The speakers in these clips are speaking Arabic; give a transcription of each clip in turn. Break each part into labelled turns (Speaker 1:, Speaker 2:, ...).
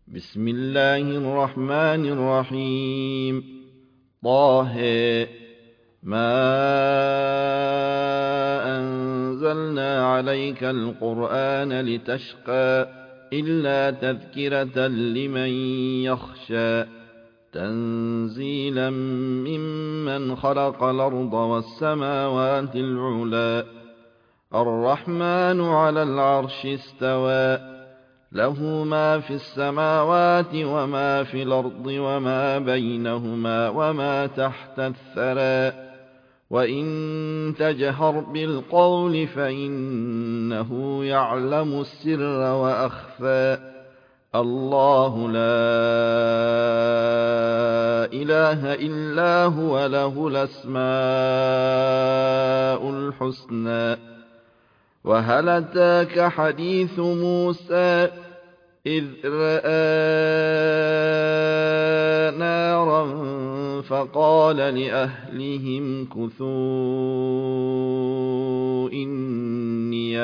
Speaker 1: بسم الله الرحمن الرحيم. طه ما أنزلنا عليك القرآن لتشقى إلا تذكرة لمن يخشى تنزيلا ممن خلق الأرض والسماوات العلى الرحمن على العرش استوى له ما في السماوات وما في الأرض وما بينهما وما تحت الثرى وإن تجهر بالقول فإنه يعلم السر وأخفى الله لا إله إلا هو له الأسماء الحسنى. وهل أتاك حديث موسى إذ رأى نارا فقال لأهلهم امكثوا إني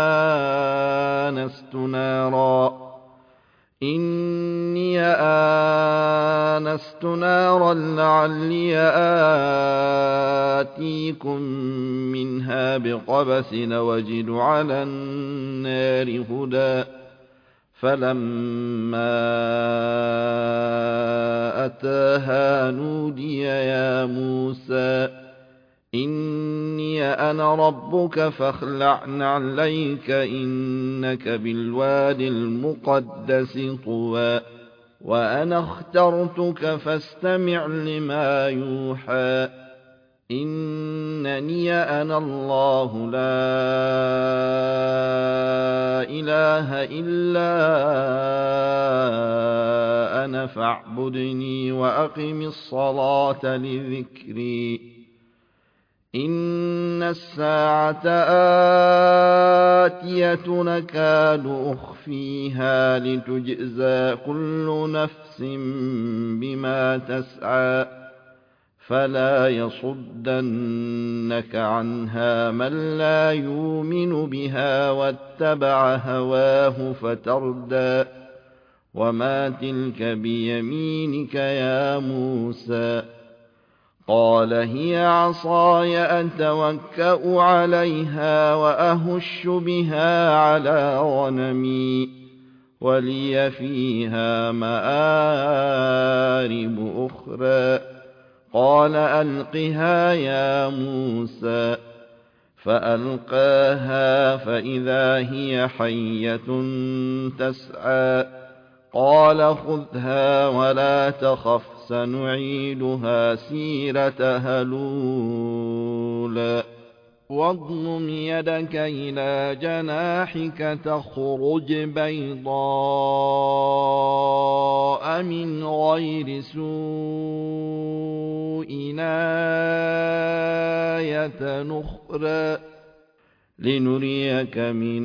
Speaker 1: آنست نارا لعلي آتيكم منها بقبس وجد على النار هدى فلما أتاها نودي يا موسى إني أنا ربك فاخلع نعليك إنك بالواد المقدس طوى وأنا اخترتك فاستمع لما يوحى إنني أنا الله لا إله إلا أنا فاعبدني وأقم الصلاة لذكري إن الساعة آتية نكاد أخفيها لتجزى كل نفس بما تسعى فلا يصدنك عنها من لا يؤمن بها واتبع هواه فتردى وما تلك بيمينك يا موسى قال هي عصاي أتوكأ عليها وأهش بها على غنمي ولي فيها مآرب أخرى قال ألقها يا موسى فألقاها فإذا هي حية تسعى قال خذها ولا تخف سنعيدها سيرتها الأولى واضمم يدك إلى جناحك تخرج بيضاء من غير سوء آية أخرى لنريك من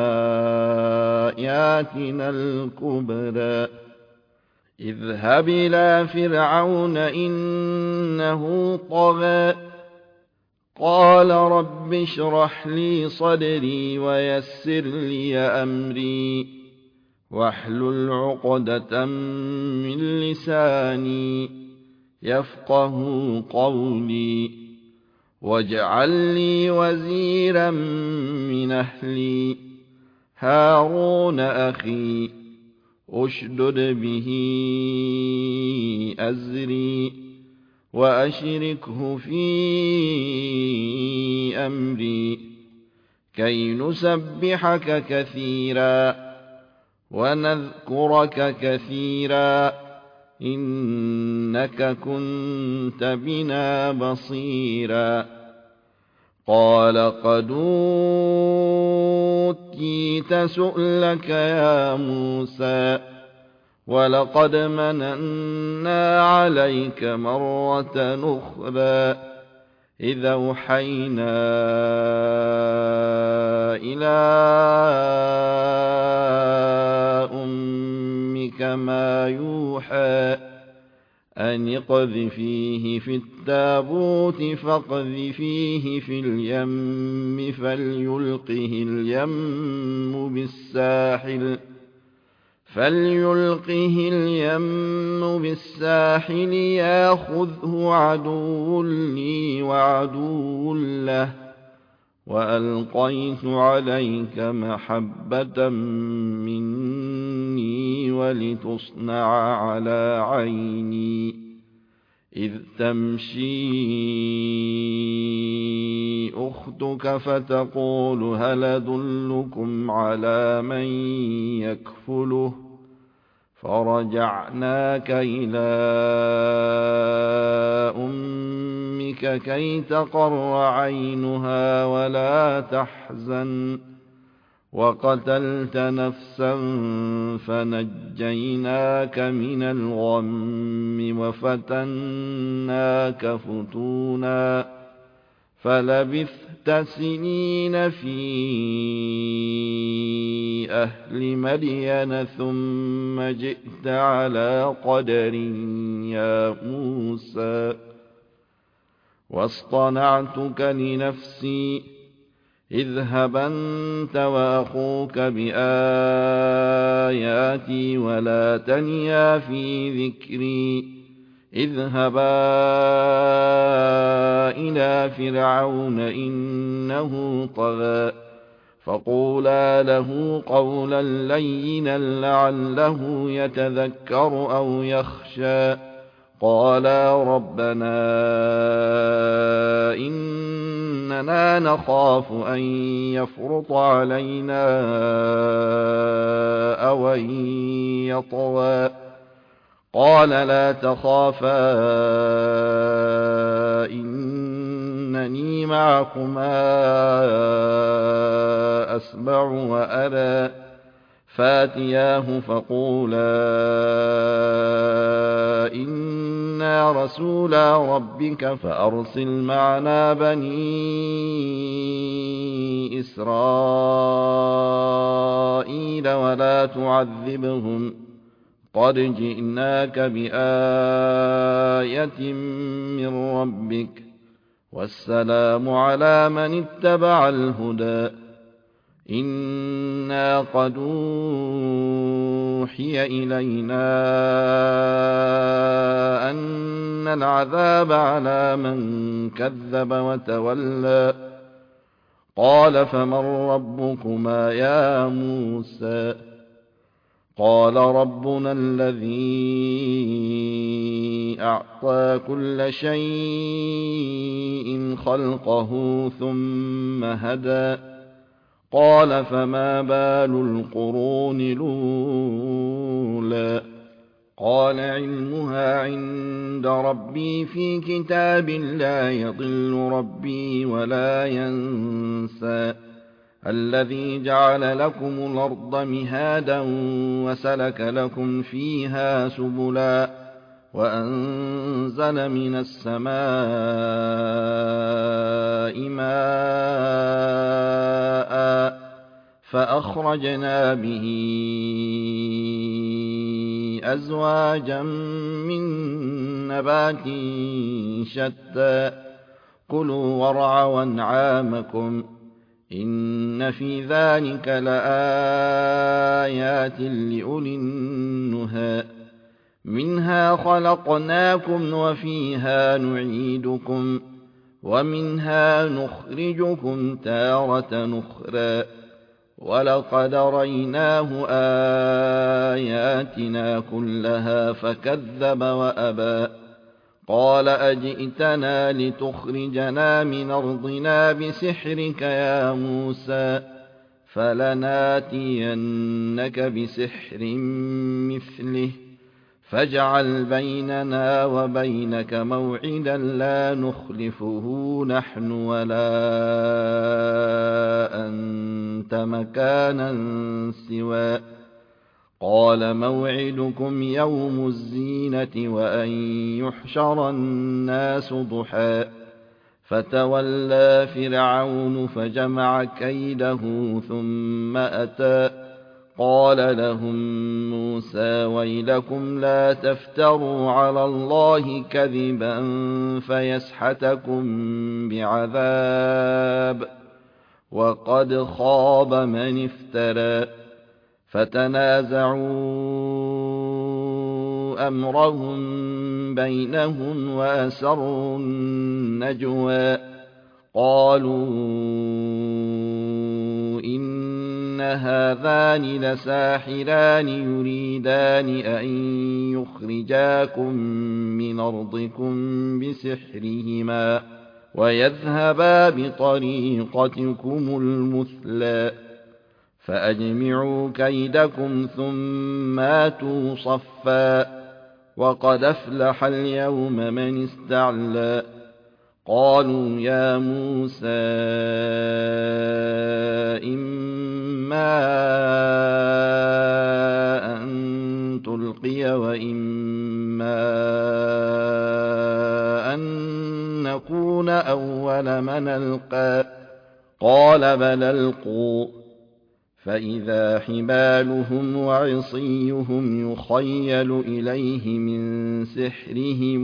Speaker 1: آياتنا الكبرى اذهب إلى فرعون إنه طغى قال رب اشرح لي صدري ويسر لي أمري واحلل عقدة من لساني يفقه قولي واجعل لي وزيرا من أهلي هارون أخي أشدد به أزري وأشركه في أمري كي نسبحك كثيرا ونذكرك كثيرا إنك كنت بنا بصيرا قال قد أوتيت سؤلك يا موسى ولقد مننا عليك مرة أخرى إذ أوحينا إلى أمك ما يوحى أن اقذفيه في التابوت فاقذفيه في اليم فليلقه اليم بالساحل فليلقه اليم بالساحل ياخذه عدو لي وعدو له وألقيت عليك محبة مني ولتصنع على عيني إذ تمشي أختك فتقول هل أدلكم على من يكفله فرجعناك إلى أمك كي تقر عينها ولا تحزن وقتلت نفسا فنجيناك من الغم وفتناك فتونا فلبثت سنين في أهل مدين ثم جئت على قدر يا موسى واصطنعتك لنفسي اذهب أنت وأخوك بآياتي ولا تنيا في ذكري اذهبا إلى فرعون إنه طغى فقولا له قولا لينا لعله يتذكر أو يخشى قالا ربنا إننا نخاف أن يفرط علينا أو أن يطغى قال لا تخافا إنني معكما أسمع وأرى فاتياه فقولا إنا رسولا ربك فأرسل معنا بني إسرائيل ولا تعذبهم قد جئناك بآية من ربك والسلام على من اتبع الهدى إنا قد أوحي إلينا أن العذاب على من كذب وتولى قال فمن ربكما يا موسى قال ربنا الذي أعطى كل شيء خلقه ثم هدى قال فما بال القرون الأولى قال علمها عند ربي في كتاب لا يضل ربي ولا ينسى الذي جعل لكم الأرض مهادا وسلك لكم فيها سبلا وأنزل من السماء ماء فأخرجنا به أزواجا من نبات شتى كلوا وارعوا أنعامكم إن في ذلك لآيات لأولي النهى منها خلقناكم وفيها نعيدكم ومنها نخرجكم تارة نخرى ولقد ريناه آياتنا كلها فكذب وأبى قال أجئتنا لتخرجنا من أرضنا بسحرك يا موسى فلناتينك بسحر مثله فاجعل بيننا وبينك موعدا لا نخلفه نحن ولا أنت مكانا سوى قال موعدكم يوم الزينة وأن يحشر الناس ضحى فتولى فرعون فجمع كيده ثم أتى قال لهم موسى ويلكم لا تفتروا على الله كذبا فيسحتكم بعذاب وقد خاب من افترى فتنازعوا أمرهم بينهم وأسروا النجوى قالوا إن هذان لساحران يريدان أن يخرجاكم من أرضكم بسحرهما ويذهبا بطريقتكم المثلى فأجمعوا كيدكم ثم آتوا صفا وقد أفلح اليوم من استعلى قالوا يا موسى إما أن تلقي وإما أن نكون أول من ألقى قال بل ألقوا فإذا حبالهم وعصيهم يخيل إليه من سحرهم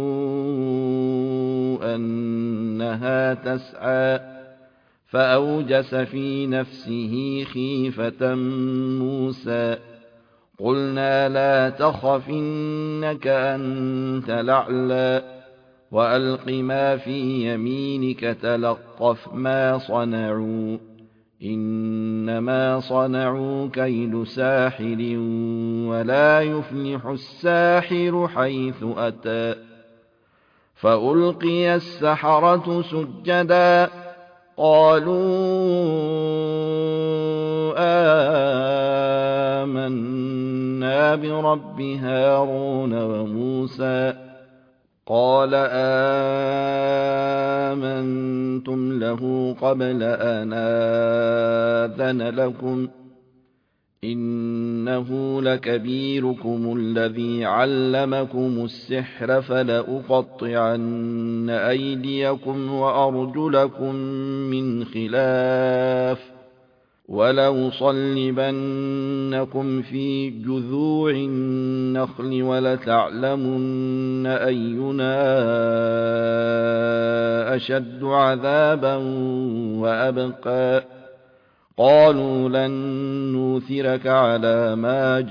Speaker 1: أنها تسعى فأوجس في نفسه خيفة موسى قلنا لا تخف إنك أنت الأعلى وألق ما في يمينك تلقف ما صنعوا إنما صنعوا كيد ساحر ولا يفلح الساحر حيث أتى فألقي السحرة سجدا قالوا آمنا برب هارون وموسى قال آمنتم له قبل أن آذن لكم إنه لكبيركم الذي علمكم السحر فلأقطعن أيديكم وأرجلكم من خلاف ولأصلبنكم في جذوع النخل ولتعلمن أينا أشد عذابا وأبقى قالوا لن نوثرك على ما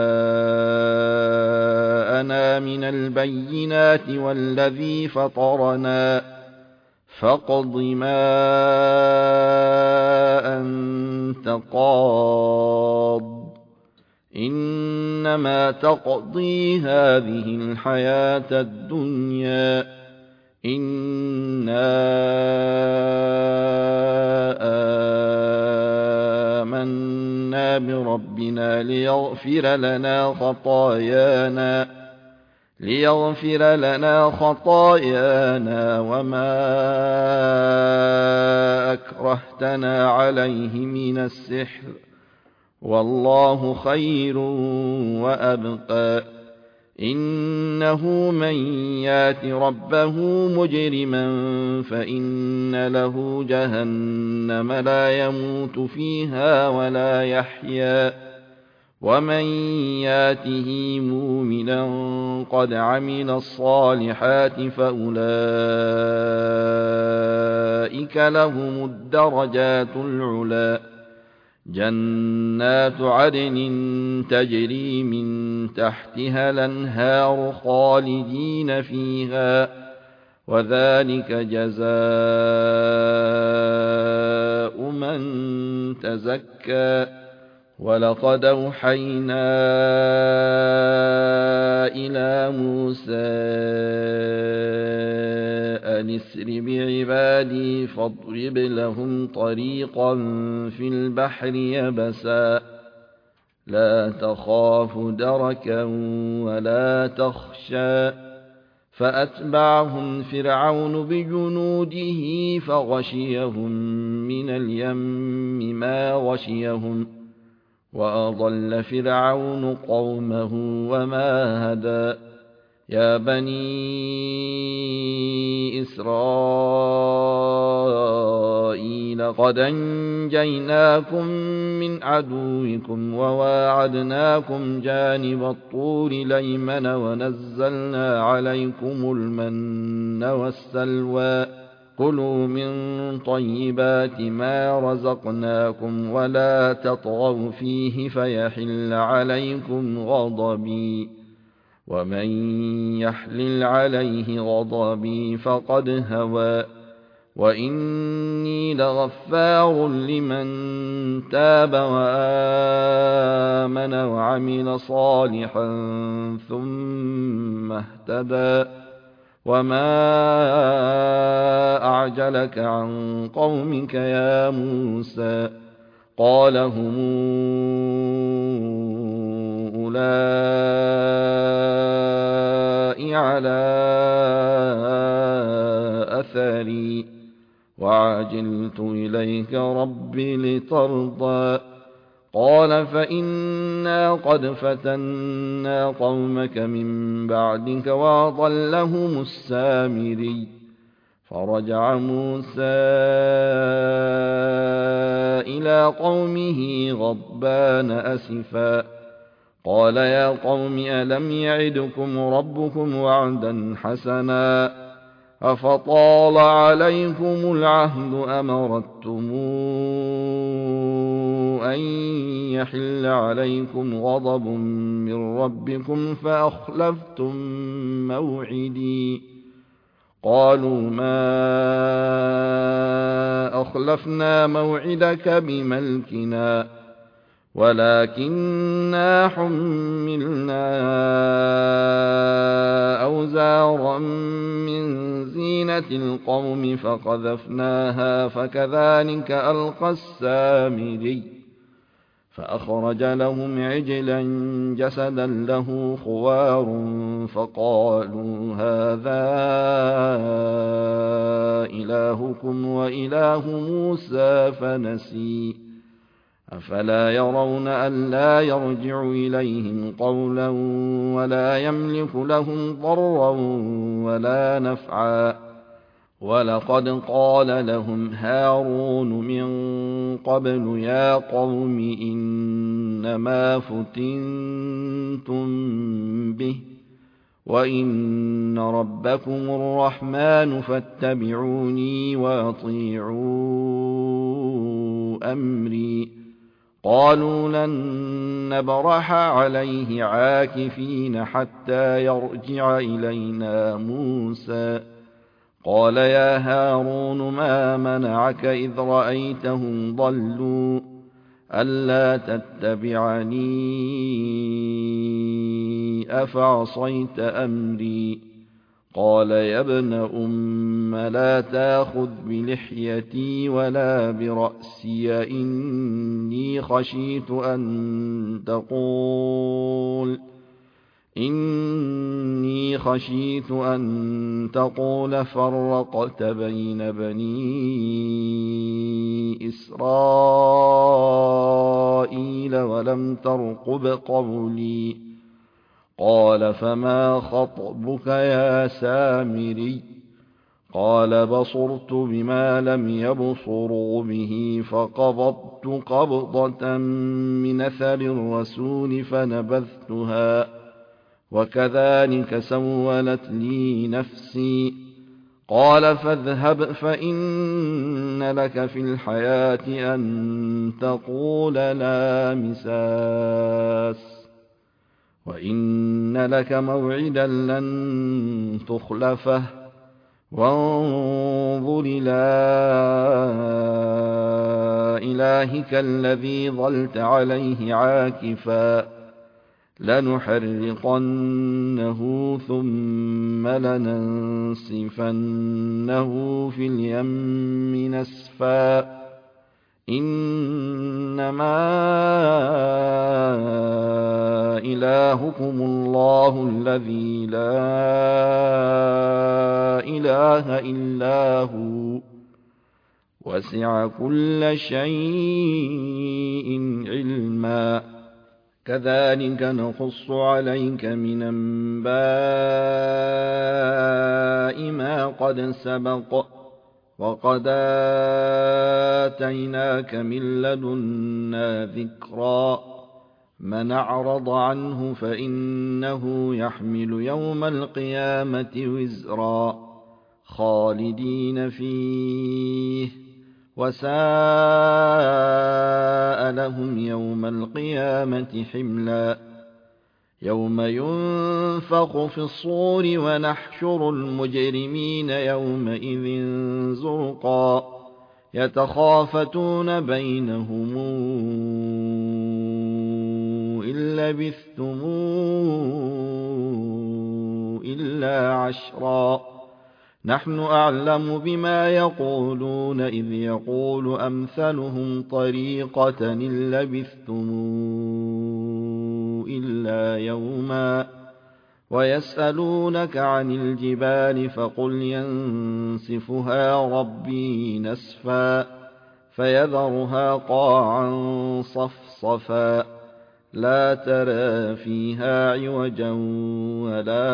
Speaker 1: جاءنا من البينات والذي فطرنا فاقض ما أنت قاض إنما تقضي هذه الحياة الدنيا إنا آمنا بربنا ليغفر لنا خطايانا وما أكرهتنا عليه من السحر والله خير وأبقى إنه من يات ربه مجرما فإن له جهنم لا يموت فيها ولا يحيا ومن ياته مؤمنا قد عمل الصالحات فأولئك لهم الدرجات العلى جنات عدن تجري من تحتها الأنهار خالدين فيها وذلك جزاء من تزكى ولقد أوحينا إلى موسى أن اسر بعبادي فاضرب لهم طريقا في البحر يبسا لا تخاف دركا ولا تخشى فأتبعهم فرعون بجنوده فغشيهم من اليم ما غشيهم وأضل فرعون قومه وما هدى يا بني إسرائيل قد أنجيناكم من عدوكم وواعدناكم جانب الطور الأيمن ونزلنا عليكم المن والسلوى كلوا من طيبات ما رزقناكم ولا تطغوا فيه فيحل عليكم غضبي ومن يحلل عليه غضبي فقد هوى وإني لغفار لمن تاب وآمن وعمل صالحا ثم اهتدى وما أعجلك عن قومك يا موسى قال هم أولئك على أثري وعجلت إليك رب لترضى قال فإنا قد فتنا قومك من بعدك وأضلهم السامري فرجع موسى إلى قومه غضبان أسفا قال يا قوم ألم يعدكم ربكم وعدا حسنا أفطال عليكم العهد أم أردتم أن يحل عليكم غضب من ربكم فأخلفتم موعدي قالوا ما أخلفنا موعدك بملكنا ولكننا حملنا أوزارا من زينة القوم فقذفناها فكذلك ألقى السامري فأخرج لهم عجلا جسدا له خوار فقالوا هذا إلهكم وإله موسى فنسي أفلا يرون ألا يرجع إليهم قولا ولا يملك لهم ضرا ولا نفعا ولقد قال لهم هارون من قبل يا قوم إنما فتنتم به وإن ربكم الرحمن فاتبعوني وأطيعوا أمري قالوا لن نبرح عليه عاكفين حتى يرجع إلينا موسى قال يا هارون ما منعك إذ رأيتهم ضلوا ألا تتبعني أفعصيت أمري قال يا ابن أم لا تأخذ بلحيتي ولا برأسي إني خشيت أن تقول فرقت بين بني إسرائيل ولم ترقب قولي قال فما خطبك يا سامري قال بصرت بما لم يبصروا به فقبضت قبضة من أثر الرسول فنبذتها وكذلك سولت لي نفسي قال فاذهب فإن لك في الحياة أن تقول لا مساس وإن لك موعدا لن تخلفه وانظر إلى إلهك الذي ظلت عليه عاكفا لنحرقنه ثم لننسفنه في اليم نسفا إنما إلهكم الله الذي لا إله إلا هو وسع كل شيء علما كذلك نقص عليك من أنباء ما قد سبق وقد آتيناك من لدنا ذكرا من أعرض عنه فإنه يحمل يوم القيامة وزرا خالدين فيه وساء لهم يوم القيامة حملا يوم ينفخ في الصور ونحشر المجرمين يومئذ زرقا يتخافتون بينهم إن لبثتم إلا عشرا نحن أعلم بما يقولون إذ يقول أمثلهم طريقة إن لبثتم إلا يوما ويسألونك عن الجبال فقل ينسفها ربي نسفا فيذرها قاعا صفصفا لا ترى فيها عوجا ولا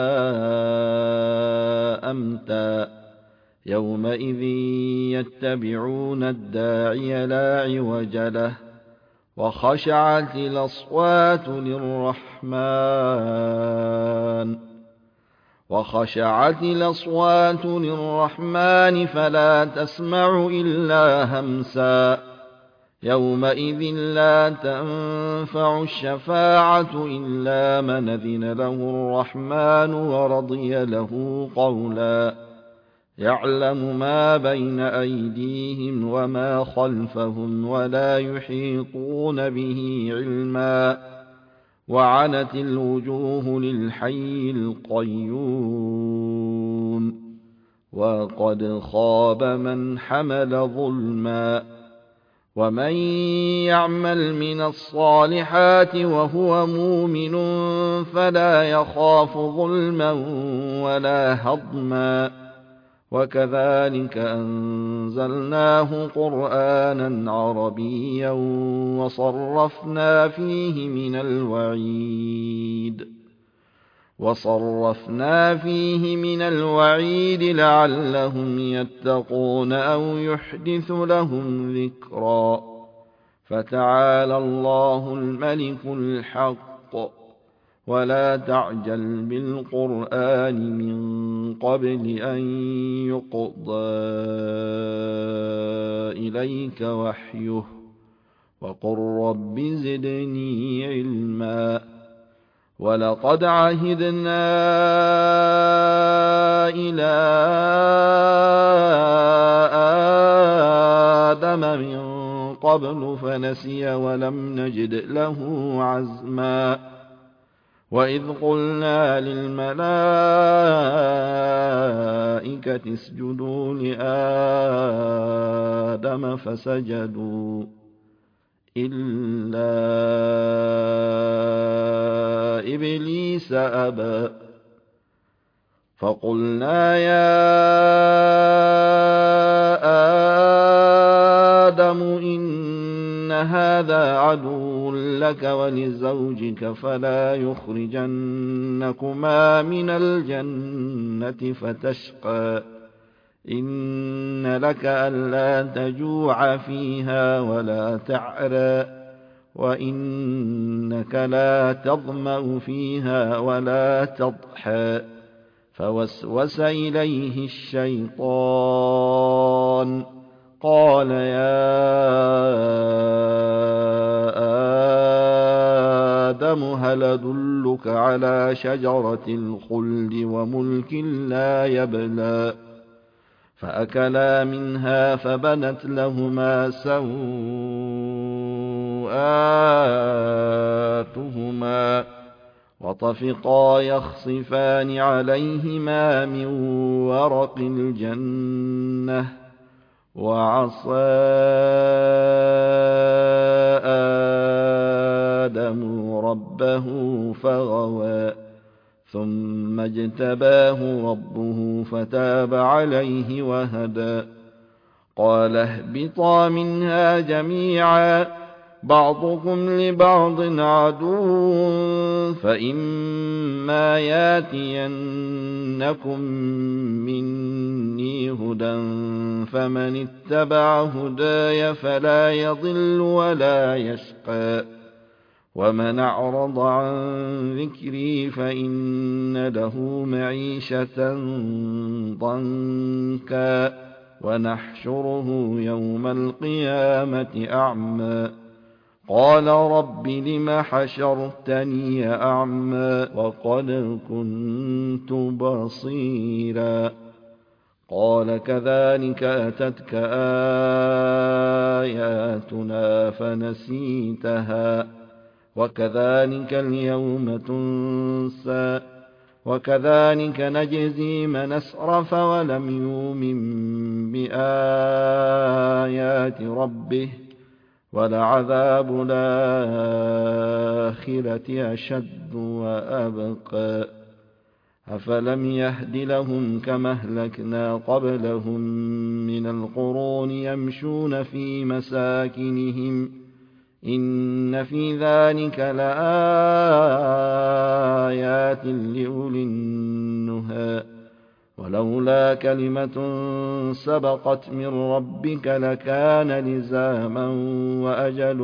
Speaker 1: أمتا يومئذ يتبعون الداعي لا عوج له وخشعت الأصوات للرحمن فلا تسمع إلا همسا يومئذ لا تنفع الشفاعة إلا من أذن له الرحمن ورضي له قولا يعلم ما بين أيديهم وما خلفهم ولا يحيطون به علما وعنت الوجوه للحي القيوم وقد خاب من حمل ظلما ومن يعمل من الصالحات وهو مؤمن فلا يخاف ظلما ولا هضما وكذلك أنزلناه قرآنا عربيا وصرفنا فيه من الوعيد لعلهم يتقون أو يحدث لهم ذكرا فتعالى الله الملك الحق ولا تعجل بالقرآن من قبل أن يقضى إليك وحيه وقل رب زدني علما ولقد عهدنا إلى آدم من قبل فنسي ولم نجد له عزما وإذ قلنا للملائكة اسجدوا لآدم فسجدوا إلا إبليس أبى فقلنا يا آدم إن هذا عدو لك ولزوجك فلا يخرجنكما من الجنة فتشقى إن لك ألا تجوع فيها ولا تعرى وإنك لا تظمأ فيها ولا تضحى فوسوس إليه الشيطان قال يا آدم هل أدلك على شجرة الخلد وملك لا يبلى فأكلا منها فبدت لهما سوآتهما وطفقا يخصفان عليهما من ورق الجنة وعصى آدم ربه فغوى ثم اجتباه ربه فتاب عليه وهدى قال اهبطا منها جميعا بعضكم لبعض عدو فإما ياتينكم مني هدى فمن اتبع هداي فلا يضل ولا يشقى ومن أعرض عن ذكري فإن إن له معيشة ضنكا ونحشره يوم القيامة أعمى قال رب لم حشرتني أعمى وقد كنت بصيرا قال كذلك أتتك آياتنا فنسيتها وكذلك اليوم تنسى وكذلك نجزي من أسرف ولم يؤمن بآيات ربه ولعذاب الآخرة أشد وأبقى أفلم يهد لهم كما أهلكنا قبلهم من القرون يمشون في مساكنهم إن في ذلك لآيات لأولي النهى ولولا كلمة سبقت من ربك لكان لزاما وأجل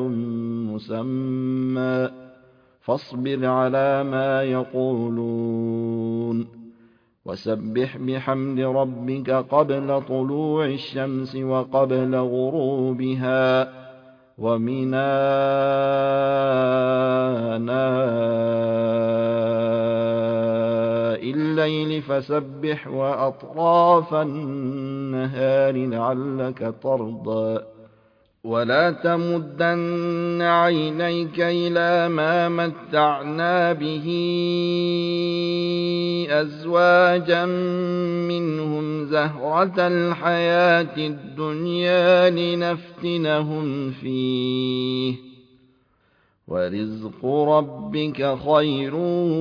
Speaker 1: مسمى فاصبر على ما يقولون وسبح بحمد ربك قبل طلوع الشمس وقبل غروبها ومن آناء الليل فسبح وأطراف النهار لعلك ترضى ولا تمدن عينيك إلى ما متعنا به أزواجا منهم زهرة الحياة الدنيا لنفتنهم فيه ورزق ربك خير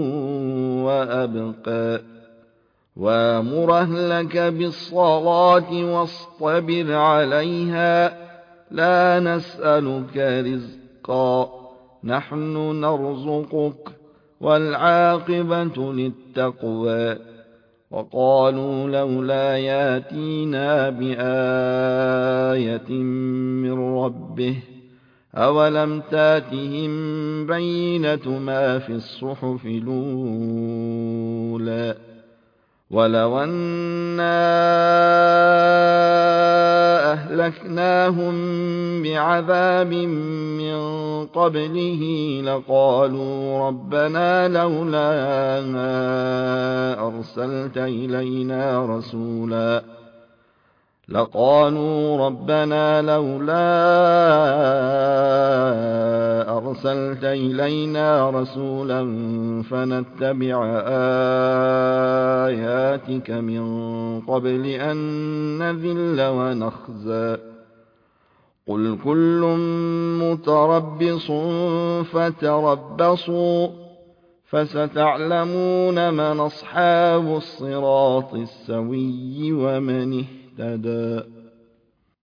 Speaker 1: وأبقى وامر أهلك بالصلاة واصطبر عليها لا نسألك رزقا نحن نرزقك والعاقبة للتقوى وقالوا لولا ياتينا بآية من ربه أولم تاتهم بينة ما في الصحف الأولى ولو أنا أهلكناهم بعذاب من قبله لقالوا ربنا لولا أرسلت إلينا رسولا فنتبع آياتك من قبل أن نذل ونخزى قل كل متربص فتربصوا فستعلمون من أصحاب الصراط السوي ومن اهتدى